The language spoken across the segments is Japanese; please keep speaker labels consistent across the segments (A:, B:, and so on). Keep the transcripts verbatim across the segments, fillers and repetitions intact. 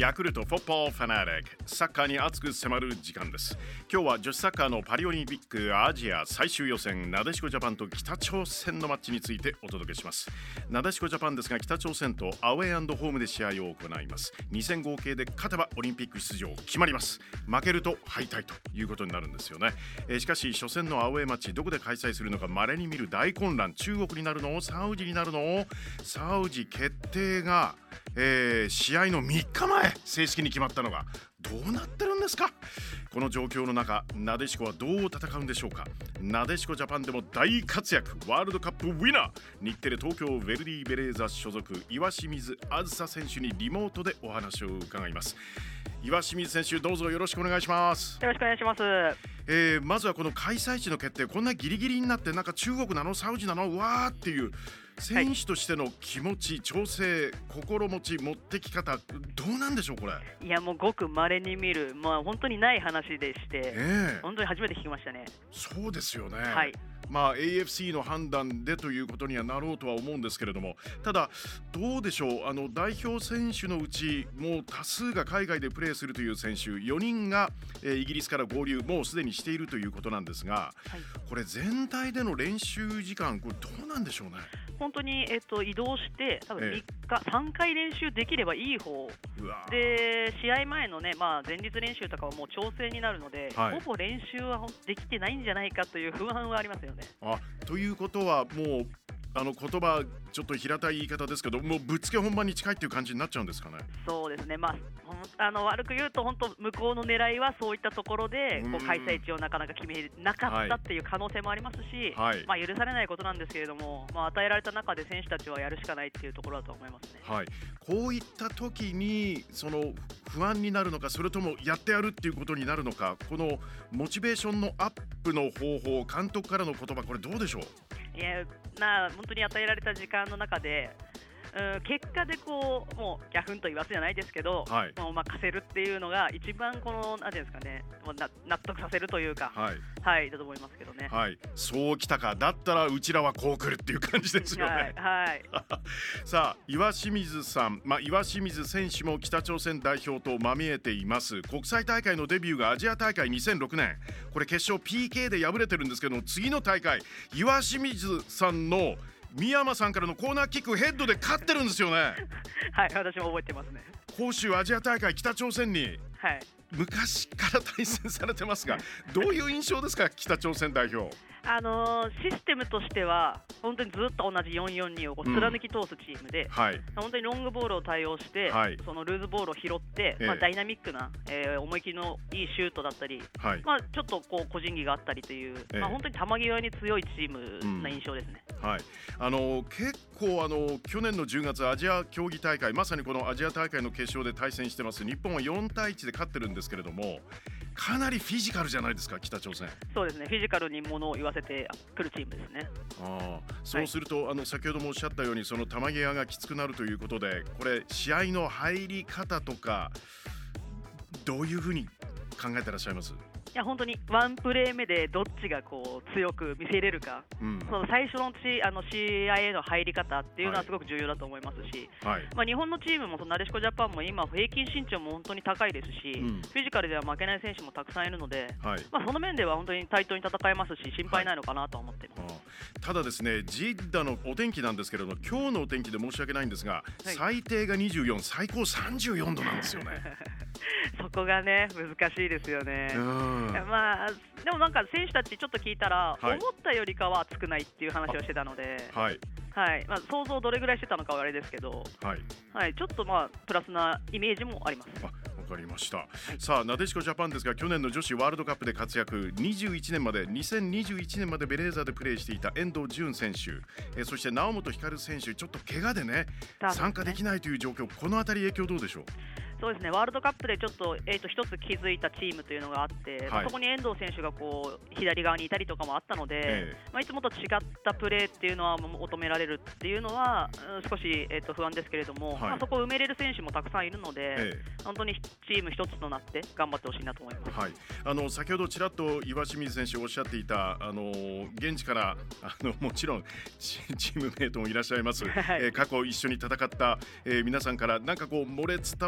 A: ヤクルトフォッポーファナリック、サッカーに熱く迫る時間です。今日は女子サッカーのパリオリンピックアジア最終予選、なでしこジャパンと北朝鮮のマッチについてお届けします。なでしこジャパンですが、北朝鮮とアウェー&ホームで試合を行います。に戦合計で勝てばオリンピック出場決まります。負けると敗退ということになるんですよね。えー、しかし初戦のアウェーマッチ、どこで開催するのか稀に見る大混乱。中国になるの、サウジになるの、サウジ決定がえー、試合のみっかまえ正式に決まったのがどうなってるんですか。この状況の中、なでしこはどう戦うんでしょうか。なでしこジャパンでも大活躍、ワールドカップウィナー、日テレ東京ヴェルディベレーザ所属岩清水梓選手にリモートでお話を伺います。岩清水選手、どうぞよろしくお願いします。
B: よろしくお願いします。
A: えー、まずはこの開催地の決定、こんなギリギリになって、なんか中国なのサウジなのわーっていう選手としての気持ち、はい、調整、心持ち、持ってき方、どうなんでしょうこれ。
B: いや、もうごく稀に見る、まあ、本当にない話でして、えー、本当に初めて聞きましたね。
A: そうですよね、
B: はい。
A: まあ、エーエフシー の判断でということにはなろうとは思うんですけれども、ただどうでしょう、あの代表選手のうちもう多数が海外でプレーするという選手よにんが、えー、イギリスから合流もうすでにしているということなんですが、はい、これ全体での練習時間、これどうなんでしょうね。
B: 本当に、えっと、移動して多分みっか、ええ、さんかい練習できればいい方で、試合前の、ね、まあ、前日練習とかはもう調整になるので、はい、ほぼ練習はできてないんじゃないかという不安はありますよね。
A: あ、ということはもうあの言葉ちょっと平たい言い方ですけど、もうぶっつけ本番に近いっていう感じになっちゃうんですかね。
B: そうですね、まあ、あの悪く言うと本当向こうの狙いはそういったところでこう開催地をなかなか決めなかったっていう可能性もありますし、はい、まあ、許されないことなんですけれども、まあ、与えられた中で選手たちはやるしかないっていうところだと思いますね。
A: はい、こういった時にその不安になるのか、それともやってやるっていうことになるのか、このモチベーションのアップの方法、監督からの言葉、これどうでしょう。
B: いや、まあ、本当に与えられた時間の中で、うん、結果でこうもうギャフンと言わすじゃないですけど、はい、もう任せるっていうのが一番このなんていうんですかね、な納得させるというか、はい、はい、だと思いますけどね。
A: はい、そうきたか、だったらうちらはこう来るっていう感じですよね。はい、はい、さあ岩清水さん、まあ、岩清水選手も北朝鮮代表とまみえています。国際大会のデビューがアジア大会にせんろくねん、これ決勝 ピーケー で敗れてるんですけど、次の大会岩清水さんの三山さんからのコーナーキックヘッドで勝ってるんですよね。
B: はい、私も覚えてますね。
A: 杭州アジア大会北朝鮮に、はい、昔から対戦されてますが、どういう印象ですか北朝鮮代表。
B: あのー、システムとしては本当にずっと同じ よんよんに をこう貫き通すチームで、うん、はい、本当にロングボールを対応して、はい、そのルーズボールを拾って、ええ、まあ、ダイナミックな、えー、思い切りのいいシュートだったり、はい、まあ、ちょっとこう個人技があったりという、ええ、まあ、本当に球際に強いチームな印象ですね。
A: うん、はい、あのー、結構あのー、去年のじゅうがつアジア競技大会、まさにこのアジア大会の決勝で対戦してます。日本はよんたいいちで勝ってるんですけれども、かなりフィジカルじゃないですか北朝鮮。
B: そうですね、フィジカルにものを言わせてくるチームですね。
A: あ、そうすると、はい、あの先ほどもおっしゃったようにその球際がきつくなるということで、これ試合の入り方とかどういうふうに考えてらっしゃいます？
B: いや、本当にワンプレー目でどっちがこう強く見せれるか、うん、その最初のちあの試合への入り方っていうのはすごく重要だと思いますし、はい、まあ、日本のチームもそのなでしこジャパンも今平均身長も本当に高いですし、うん、フィジカルでは負けない選手もたくさんいるので、はい、まあ、その面では本当に対等に戦えますし心配ないのかなと思っています。はい、
A: ただですね、ジッダのお天気なんですけれども、今日のお天気で申し訳ないんですが、はい、最低がにじゅうよん、最高さんじゅうよんどなんですよね。
B: そこがね難しいですよね。まあ、でもなんか選手たちちょっと聞いたら、はい、思ったよりかは暑くないっていう話をしてたので、はい、はい、まあ、想像どれぐらいしてたのかはあれですけど、はいはい、ちょっとまあプラスなイメージもあります。
A: あ、わかりました。はい、さあなでしこジャパンですが、去年の女子ワールドカップで活躍、にじゅういちねんまでにせんにじゅういちねんまでベレーザでプレーしていた遠藤純選手、えそして猶本光選手、ちょっと怪我でね参加できないという状況、このあたり影響どうでしょう？
B: そうですね、ワールドカップでちょっと、えー、と一つ気づいたチームというのがあって、はい、そこに遠藤選手がこう左側にいたりとかもあったので、えーまあ、いつもと違ったプレーっていうのは求められるっていうのは、うん、少し、えー、と不安ですけれども、はい、まあ、そこを埋めれる選手もたくさんいるので、えー、本当にチーム一つとなって頑張ってほしいなと思います。
A: はい、あの先ほどちらっと岩清水選手おっしゃっていた、あの現地からあのもちろんチームメイトもいらっしゃいます、はい、えー、過去一緒に戦った、えー、皆さんからなんかこう漏れ伝わって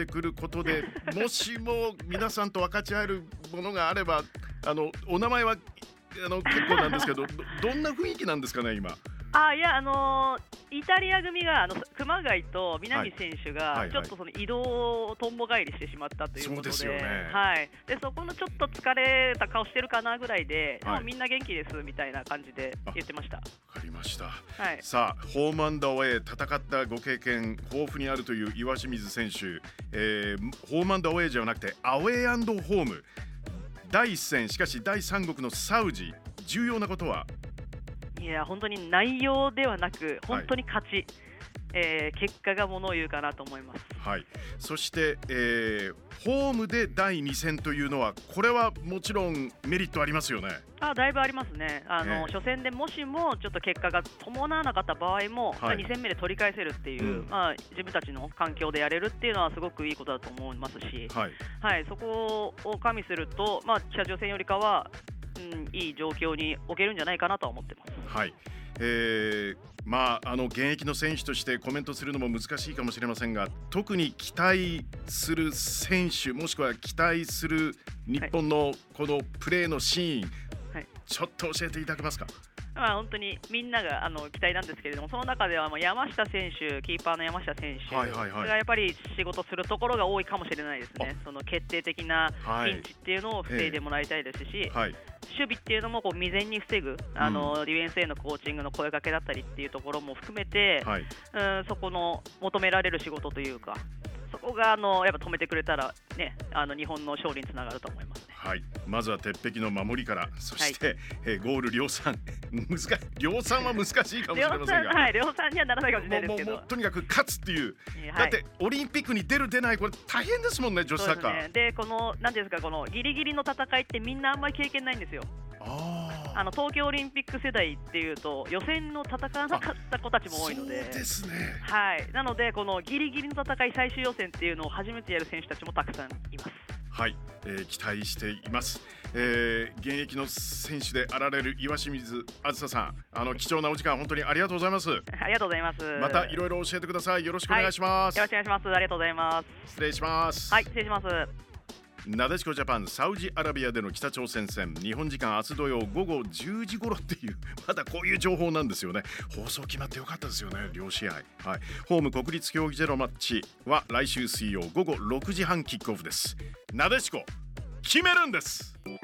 A: くることでもしも皆さんと分かち合えるものがあれば、あのお名前はあの結構なんですけど ど, どんな雰囲気なんですかね今。
B: あいや、あのー、イタリア組があの熊谷と南選手がちょっとその移動をとんぼ返りしてしまったということで、
A: そうですよね、
B: はい、でそこのちょっと疲れた顔してるかなぐらいで、はい、みんな元気ですみたいな感じで言ってました。
A: わかりました、はい、さあホームアンダーウェイ戦ったご経験豊富にあるという岩清水選手、えー、ホームアンダーウェイじゃなくてアウェイ&ホームだいいっ戦、しかしだいさん国のサウジ、重要なことは。
B: いや本当に内容ではなく本当に勝ち、はい、えー、結果がものを言うかなと思います。
A: はい、そして、えー、ホームでだいに戦というのはこれはもちろんメリットありますよね。
B: あだいぶありますね。あの、えー、初戦でもしもちょっと結果が伴わなかった場合も、はい、に戦目で取り返せるっていう、うん、まあ、自分たちの環境でやれるっていうのはすごくいいことだと思いますし、はいはい、そこを加味すると、まあ、北朝鮮よりかはうん、いい状況に置けるんじゃないかなとは思ってます。
A: はい、えー、まああの現役の選手としてコメントするのも難しいかもしれませんが、特に期待する選手もしくは期待する日本のこのプレーのシーン、はい、ちょっと教えていただけますか。
B: まあ、本当にみんながあの期待なんですけれども、その中ではもう山下選手、キーパーの山下選手がやっぱり仕事するところが多いかもしれないですね。その決定的なピンチっていうのを防いでもらいたいですし、はい、守備っていうのもこう未然に防ぐ、あの、うん、ディフェンスへのコーチングの声掛けだったりっていうところも含めて、はい、うん、そこの求められる仕事というか、そこがあのやっぱ止めてくれたら、ね、あの日本の勝利につながると思います、ね。
A: はい、まずは鉄壁の守りから、そして、はい、えー、ゴール量産難し量産は難しいかもしれませんが、
B: はい、量産にはならないかもしれないですけど、
A: もうもうとにかく勝つっていう、はい、だってオリンピックに出る出ないこれ大変ですもんね、女子サッカー。
B: で、ね、でこの何ですか、このギリギリの戦いってみんなあんまり経験ないんですよ。ああの東京オリンピック世代っていうと予選の戦わなかった子たちも多いので、
A: そうですね、
B: はい、なのでこのギリギリの戦い最終予選っていうのを初めてやる選手たちもたくさんいます。
A: はい、えー、期待しています、えー、現役の選手であられる岩清水梓さん、あの貴重なお時間本当にありがとうございます。
B: ありがとうございます。
A: またいろいろ教えてください。よろしくお願いします、
B: はい、よろしくお願いします。ありがとうございます。
A: 失礼します。
B: はい、失礼します。
A: なでしこジャパンサウジアラビアでの北朝鮮戦、日本時間明日土曜午後じゅうじ頃っていう、まだこういう情報なんですよね。放送決まってよかったですよね、両試合。はい、ホーム国立競技場のマッチは来週水曜午後ろくじはんキックオフです。なでしこ決めるんです。